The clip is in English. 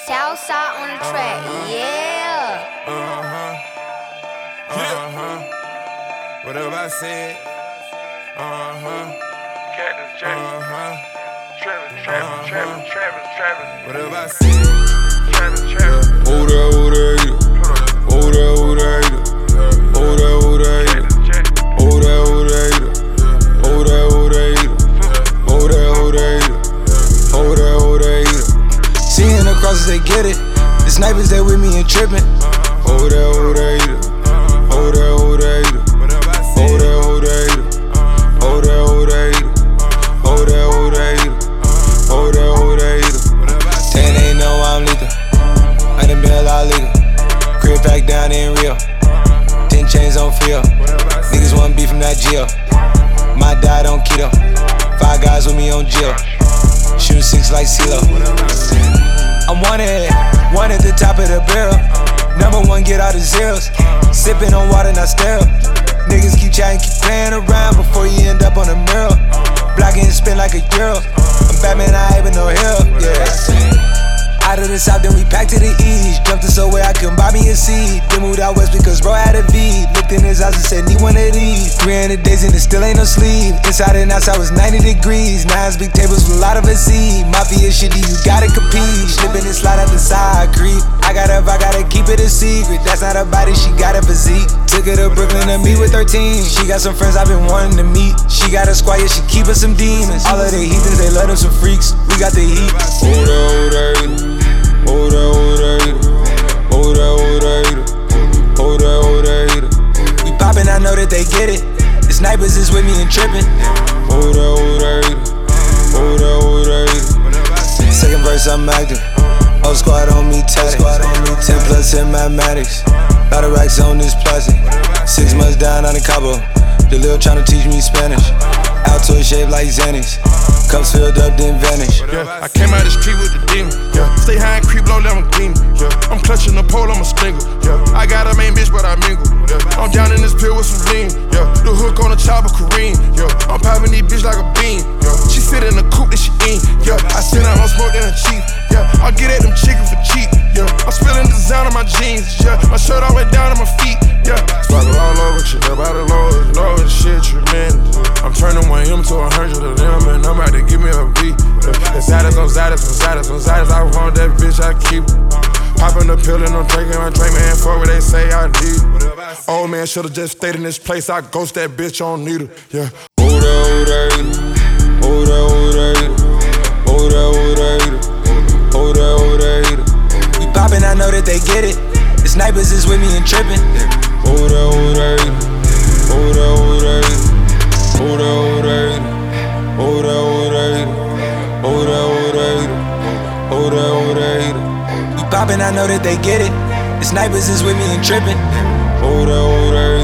Southside on the track, yeah. Whatever I said. Cactus Travis. Whatever I said. Travis. Who that eater? Who that eater? Who that eater? Who that eater? Who that eater? Who that eater? Who that eater? Seeing the crosses, they get it. The snipers, they with me and trippin'. Who that eater? Who that eater? Who that eater? Who that eater? Who that eater? Who that eater? Saying they know I'm lethal. I done been a lot lethal. Crib packed down in Rio. 10 chains on feel. Niggas want beef from that jail. My diet on keto. 5 guys with me on jail. Shooting 6 like CeeLo. I'm one at the top of the barrel. Number 1, get all the zeros. Sipping on water, not sterile. Niggas keep chatting, keep playing around before you end up on the mural. Blocking and spin like a euro. I'm Batman, I ain't even no hero. Yeah. Out of the south, then we packed to the east. Jumped to somewhere I couldn't buy me a seat. Then moved out west because bro had a V. Looked in his eyes and said, need one of these. 300 days and it still ain't no sleep. Inside and outside was 90 degrees. 9 big tables with a lot of a seed. Mafia shit, you gotta compete. Slipping and slide out the side, creep. I gotta keep it a secret. That's not a body, she got a physique. Took her to Brooklyn to meet with 13. She got some friends I've been wanting to meet. She got a squad, yeah, she keepin' some demons. All of the heathens, they love them some freaks. We got the heat. Who that eater? Who that eater? Who that eater? Who that eater? We poppin', I know that they get it. The snipers is with me and trippin'. Who that eater? Who that eater? Second verse, I'm active. Whole squad on me, 10 plus in mathematics. Lot of racks on this plastic. 6 months down on the Cabo. The lil tryna teach me Spanish. Altoid shaped like Xanax. Cups filled up, then vanish. Yeah, I came out the street with the demon. Yeah, stay high and creep low, Lamborghini. Yeah, I'm clutching the pole, I'm a stinger. Yeah, I got a main bitch, but I mingle. Yeah, I'm down in this pill with some lean. Yeah, the hook on the chopper, Kareem. Yeah, I'm popping these bitch like a bean. Yeah, she sit in the coupe that she in. Yeah, I send out on smoke than a chief. Yeah, I'll get at them chicken for cheap. Yeah, I'm spilling design on my jeans. Yeah, my shirt all the way down to my feet. Yeah, sparkle all over, shit about the low, shit tremendous. I'm turning 1 M to 100 of them, and I'm about to give me a beat. The Zadas on Zadas on Zadas on Zadas, I want that bitch, I keep popping the pill and I'm drinking my drink, man, fuck what they say I need. Old man should've just stayed in this place, I ghost that bitch, I don't need her, yeah. Who that eater? Who that eater? Who that eater? Who that eater? We poppin', I know that they get it. The snipers is with me and trippin'. Who that eater? Who that eater? Who that eater? Who that eater? Who that eater? Who that eater? We poppin', I know that they get it. The snipers is with me and trippin'. Who that eater?